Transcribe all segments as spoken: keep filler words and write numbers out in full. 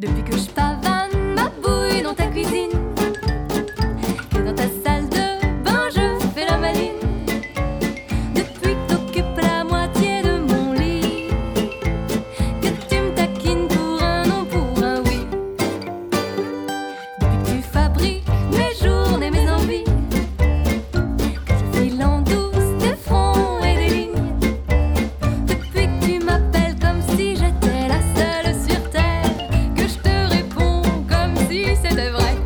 Depuis que je pavane ma bouille dans ta cuisine, que dans ta salle de bain je fais la maline. Depuis que t'occupes la moitié de mon lit, que tu me taquines pour un non, pour un oui. Depuis que tu fabriques mes journées, mes envies, que je file en douce des fronts et des lignes. Depuis que tu m'appelles comme si j'étais la seule sur terre, que je te réponds comme si c'était vrai.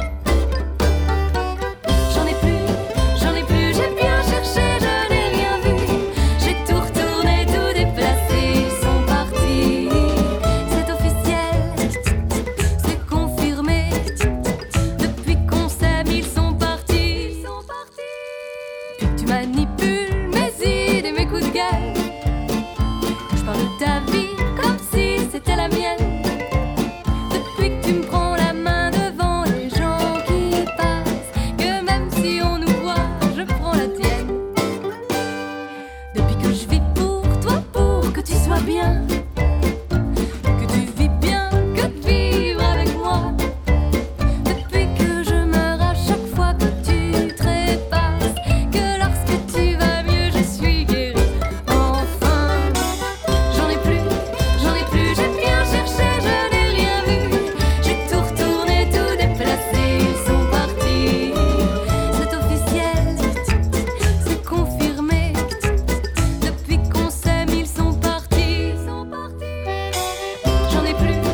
J'en ai plus, j'en ai plus, j'ai bien cherché, je n'ai rien vu. J'ai tout retourné, tout déplacé, ils sont partis. C'est officiel, c'est confirmé. Depuis qu'on s'aime, ils sont partis. Ils sont partis. Puis que tu manipules mes idées, mes coups de gueule, que je parle de ta vie comme si c'était la mienne. Depuis que tu me prends la main devant les gens qui passent, que même si on nous voit, je prends la tienne. Depuis que je vis pour toi, pour que tu sois bien, que tu vis bien, que de vivre avec moi. Depuis que je meurs à chaque fois que tu trépasses, que lorsque tu vas mieux, je suis guérie. Enfin, j'en ai plus, j'en ai plus, j'ai bien cherché, je n'ai rien vu. J'ai tout retourné, tout déplacé, ils sont partis. C'est officiel, c'est confirmé. Depuis qu'on s'aime, ils sont partis. Ils sont partis. J'en ai plus,